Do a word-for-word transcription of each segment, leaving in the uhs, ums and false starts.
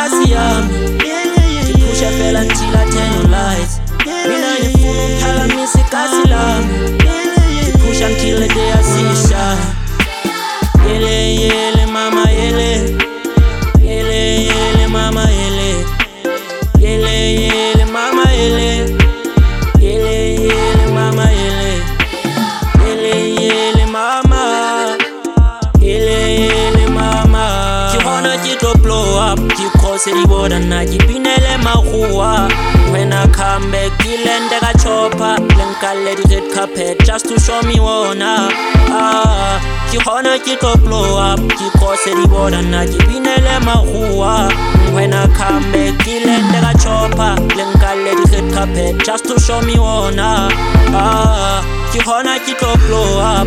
kasi yami Kipusha fela until I turn your lights Mina ngifuna uphakamisa ikasi lami Kipusha until the day I see you shine Yele yele mama yele Yele yele mama yele Yele yele mama yele Yele yele mama yele Yele yele mama Yele yele mama Ki wanna get to blow up Ki cause the water na Ki pinele mahuwa When I come back Ki lende ka chopper Lenka lady red carpet Just to show me wanna Ah Ki wanna get to blow up Ki cause the water na Ki pinele mahuwa When I come back Ki lende ka chopper Lenka lady red carpet Just to show me wanna Ah Ki wanna get to blow up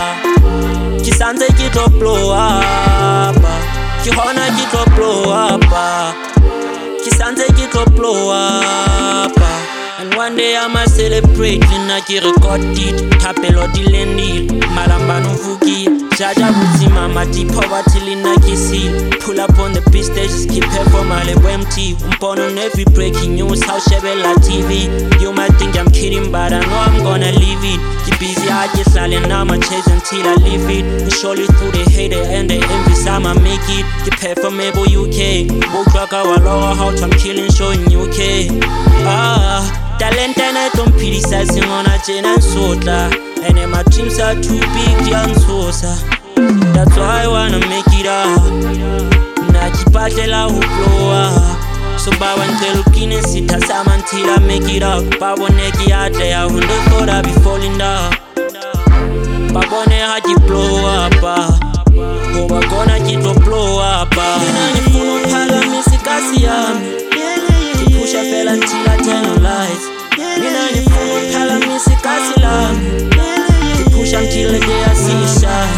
Ki sanze get to blow up Ki wanna get to blow up Ki sanze get to blow up And one day I'ma celebrate Lina ki record it Tapelo dilendil Malamba no fuki Jaja buti mama di poverty lina ki seal Pull up on the beach stages Keep her for my lebo empty Umpon on every breaking news How Shebella T V You might think I'm kidding But I know I'm gonna leave it Keep busy I just lale and I'ma chase until I leave it And surely through the hate and the envy I'ma make it Keep her from Ebo U K Woke back our lower house I'm killing showing U K Ah Talent and I don't pity Sasing on a chain and soda And then my dreams are too big, young sosa That's why I wanna make it up Na kipatela who blow up So ba wante looking and sit as I'm until I make it up Babone ki out there, who never thought I'd be falling down Babone had you blow up Oh, we're gonna get to blow up Mina nifunu pala misi kasi yami Kipusha fela until I turn your lights Mina nifunu pala misi kasi lami Kipusha until the day I see you shine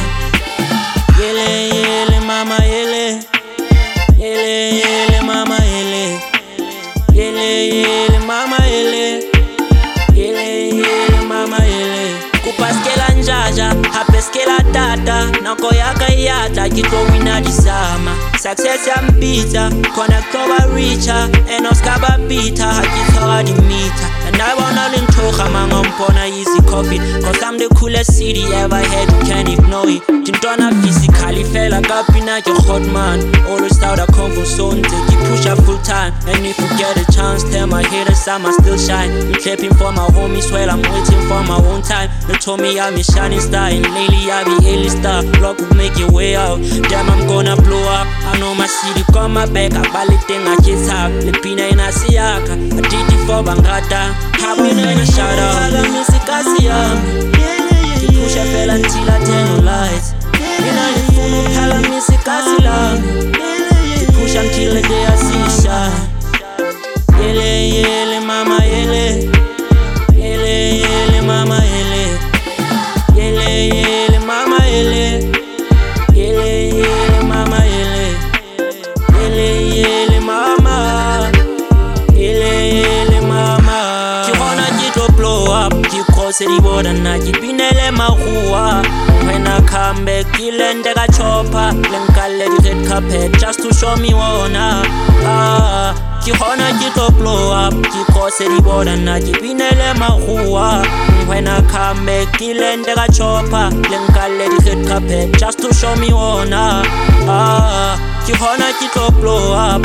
Yele yele mama yele Yele yele mama yele Yele yele mama yele Yele yele mama yele Kupaskela njaja, hapeskela tata Nako yaka yata, kito wina disama Success ya mpita, connect over richer And Oscar Peter, hakitoa dimita And I wanna lean toka manga mpona easy coffee Cause I'm the coolest city ever had, you can't ignore it Jintona physically fella, kapina your hot man Always out of comfort zone, take you push up full time And if you get a chance, tell my haters I'ma still shine I'm clapping for my homies while I'm waiting for my own time They told me I'm a shining star and lately I be A-list star Block will make your way out, damn I'm gonna blow up I know my city come my back, I bali tenga kids have Lepina ina siyaka, I did it for Bangata Habina ina shout out Haga misi kasi yami Kipusha fela until I turn your lights Mina nifunu pala misi kasi lami Kipusha until the day I see you shine Yele yele mama yele Yele yele mama yele Yele yele mama yele Yele yele mama yele Yele yele mama Yele yele mama Ki wanna get to blow up Ki cause the water na Ki pinele mahuwa When I come back Ki lende ka chopper Lenka lady red carpet Just to show me wanna Ah Ki wanna get to blow up Ki cause the water na Ki pinele mahuwa When I come back Ki lende ka chopper Lenka lady red carpet Just to show me wanna Ah Ki wanna get to blow up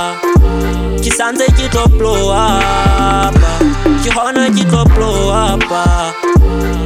Ki sanze get to blow up Ki wanna get to blow up